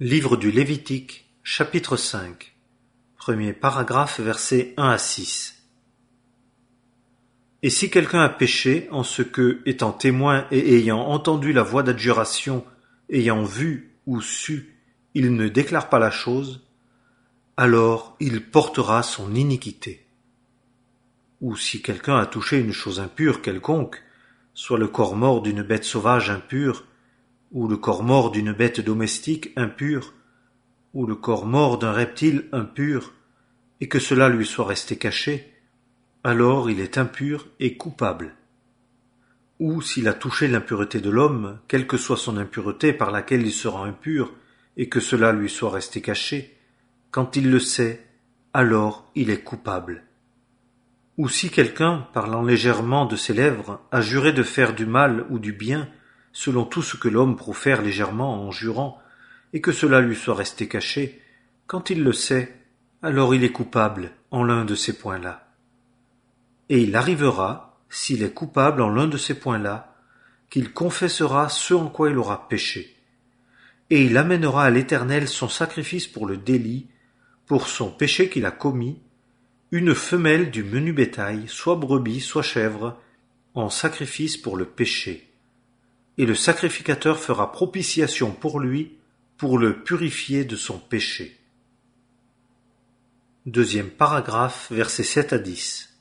Livre du Lévitique, chapitre 5, premier paragraphe, versets 1 à 6. Et si quelqu'un a péché en ce que, étant témoin et ayant entendu la voix d'adjuration, ayant vu ou su, il ne déclare pas la chose, alors il portera son iniquité. Ou si quelqu'un a touché une chose impure quelconque, soit le corps mort d'une bête sauvage impure, ou le corps mort d'une bête domestique impure, ou le corps mort d'un reptile impur, et que cela lui soit resté caché, alors il est impur et coupable. Ou s'il a touché l'impureté de l'homme, quelle que soit son impureté par laquelle il sera impur, et que cela lui soit resté caché, quand il le sait, alors il est coupable. Ou si quelqu'un, parlant légèrement de ses lèvres, a juré de faire du mal ou du bien, selon tout ce que l'homme profère légèrement en jurant, et que cela lui soit resté caché, quand il le sait, alors il est coupable en l'un de ces points-là. Et il arrivera, s'il est coupable en l'un de ces points-là, qu'il confessera ce en quoi il aura péché. Et il amènera à l'Éternel son sacrifice pour le délit, pour son péché qu'il a commis, une femelle du menu bétail, soit brebis, soit chèvre, en sacrifice pour le péché. Et le sacrificateur fera propitiation pour lui, pour le purifier de son péché. Deuxième paragraphe, versets 7 à 10.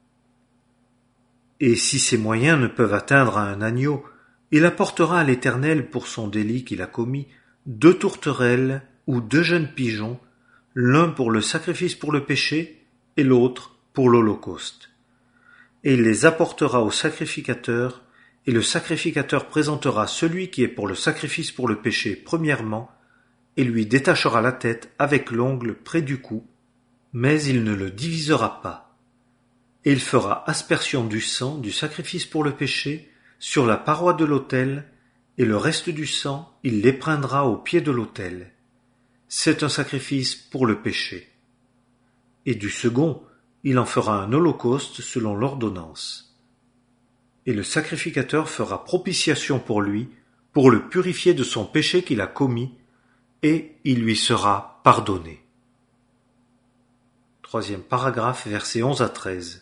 Et si ses moyens ne peuvent atteindre à un agneau, il apportera à l'Éternel pour son délit qu'il a commis 2 tourterelles ou 2 jeunes pigeons, l'un pour le sacrifice pour le péché et l'autre pour l'holocauste. Et il les apportera au sacrificateur, et le sacrificateur présentera celui qui est pour le sacrifice pour le péché premièrement, et lui détachera la tête avec l'ongle près du cou, mais il ne le divisera pas. Et il fera aspersion du sang du sacrifice pour le péché sur la paroi de l'autel, et le reste du sang il l'épreindra au pied de l'autel. C'est un sacrifice pour le péché. Et du second, il en fera un holocauste selon l'ordonnance. Et le sacrificateur fera propitiation pour lui, pour le purifier de son péché qu'il a commis, et il lui sera pardonné. Troisième paragraphe, versets 11 à 13.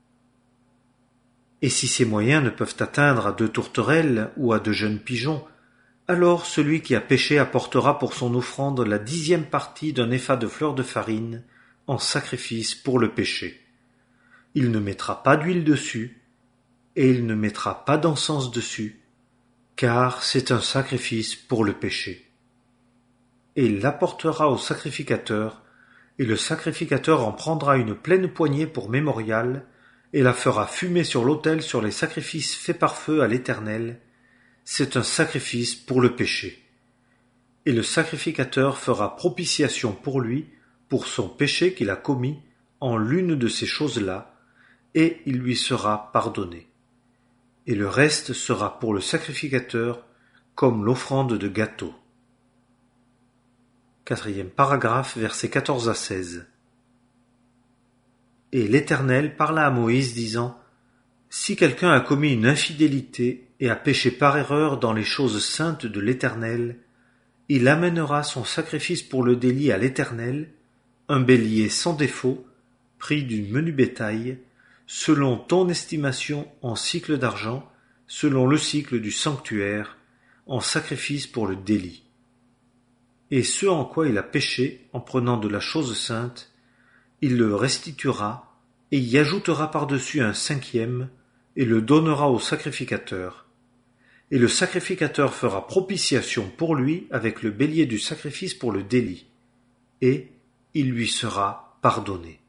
Et si ses moyens ne peuvent atteindre à 2 tourterelles ou à 2 jeunes pigeons, alors celui qui a péché apportera pour son offrande la 10e partie d'un épha de fleur de farine, en sacrifice pour le péché. Il ne mettra pas d'huile dessus, et il ne mettra pas d'encens dessus, car c'est un sacrifice pour le péché. Et il l'apportera au sacrificateur, et le sacrificateur en prendra une pleine poignée pour mémorial, et la fera fumer sur l'autel sur les sacrifices faits par feu à l'Éternel. C'est un sacrifice pour le péché. Et le sacrificateur fera propitiation pour lui, pour son péché qu'il a commis en l'une de ces choses-là, et il lui sera pardonné. Et le reste sera pour le sacrificateur comme l'offrande de gâteau. Quatrième paragraphe, versets 14 à 16. Et l'Éternel parla à Moïse, disant : Si quelqu'un a commis une infidélité et a péché par erreur dans les choses saintes de l'Éternel, il amènera son sacrifice pour le délit à l'Éternel, un bélier sans défaut, pris du menu bétail, selon ton estimation en cycle d'argent, selon le cycle du sanctuaire, en sacrifice pour le délit. Et ce en quoi il a péché en prenant de la chose sainte, il le restituera, et y ajoutera par-dessus un 5e, et le donnera au sacrificateur. Et le sacrificateur fera propitiation pour lui avec le bélier du sacrifice pour le délit, et il lui sera pardonné.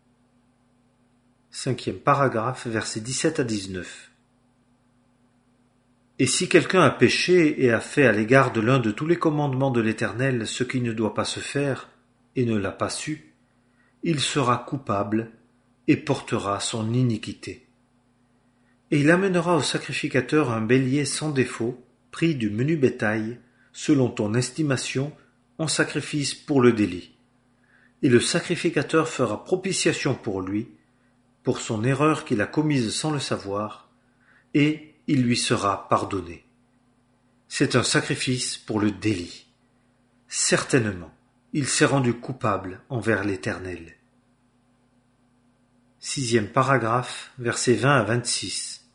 5e paragraphe, versets 17 à 19. Et si quelqu'un a péché et a fait à l'égard de l'un de tous les commandements de l'Éternel ce qui ne doit pas se faire, et ne l'a pas su, il sera coupable et portera son iniquité. Et il amènera au sacrificateur un bélier sans défaut, pris du menu bétail, selon ton estimation, en sacrifice pour le délit. Et le sacrificateur fera propitiation pour lui, pour son erreur qu'il a commise sans le savoir, et il lui sera pardonné. C'est un sacrifice pour le délit. certainement, il s'est rendu coupable envers l'Éternel. 6e paragraphe, versets 20 à 26.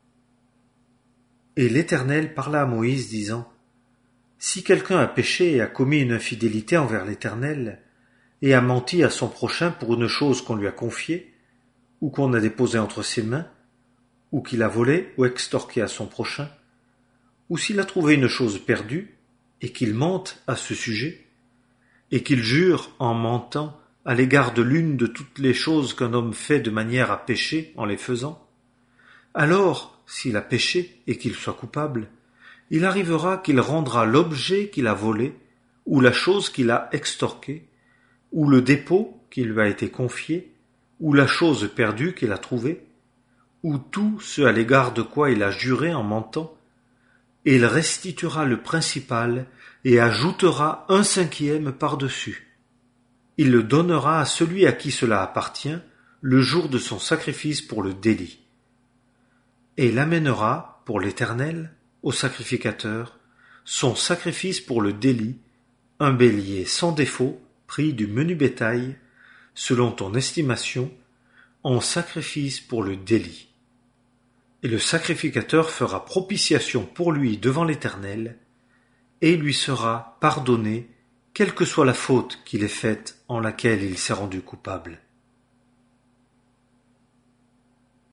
Et l'Éternel parla à Moïse, disant: Si quelqu'un a péché et a commis une infidélité envers l'Éternel, et a menti à son prochain pour une chose qu'on lui a confiée, ou qu'on a déposée entre ses mains, ou qu'il a volé ou extorqué à son prochain, ou s'il a trouvé une chose perdue, et qu'il mente à ce sujet, et qu'il jure en mentant à l'égard de l'une de toutes les choses qu'un homme fait de manière à pécher en les faisant, alors, s'il a péché et qu'il soit coupable, il arrivera qu'il rendra l'objet qu'il a volé, ou la chose qu'il a extorquée, ou le dépôt qui lui a été confié, ou la chose perdue qu'il a trouvée, ou tout ce à l'égard de quoi il a juré en mentant, et il restituera le principal et ajoutera 1/5 par-dessus. Il le donnera à celui à qui cela appartient le jour de son sacrifice pour le délit. Et il amènera, pour l'Éternel, au sacrificateur, son sacrifice pour le délit, un bélier sans défaut, pris du menu bétail, selon ton estimation, en sacrifice pour le délit. Et le sacrificateur fera propitiation pour lui devant l'Éternel, et il lui sera pardonné, quelle que soit la faute qu'il ait faite en laquelle il s'est rendu coupable.